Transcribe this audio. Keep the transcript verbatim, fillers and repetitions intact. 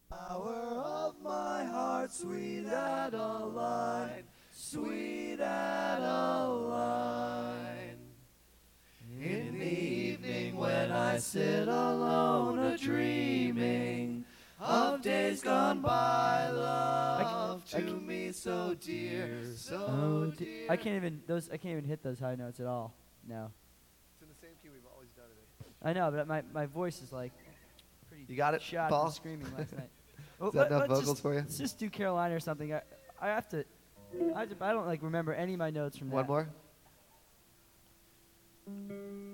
Hour of my heart, sweet Adeline, sweet Adeline. In the evening when I sit alone a-dreaming of days gone by, love I to can- me so dear, so Oh, d- dear. I can't even those. I can't even hit those high notes at all. No, It's in the same key we've always done it. I know, but my my voice is like pretty. You got it, shot Paul? from screaming last night. Well, Is that let- enough let's vocals just, for you? Let's just do Carolina or something. I, I have to. I, have to, I don't like remember any of my notes from One that. more?